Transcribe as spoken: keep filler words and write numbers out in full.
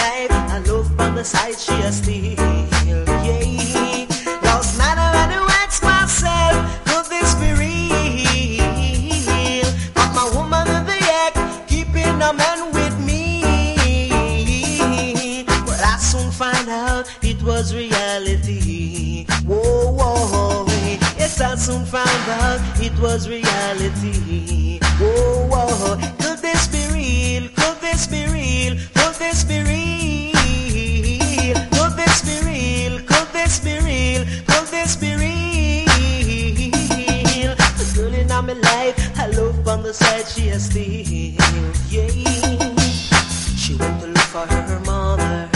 life, I look on the side she a steal. Yeah, last night I had to ask myself, could this be real? Got my woman in the act, keeping a man with me. But I soon find out it was reality. Whoa, whoa, yes, I soon found out it was reality. Whoa, whoa, could this be real? Could this be real? Could this be real? Could this be real? Could this be real? Could this be real? The girl in my life, I look on the side she has still.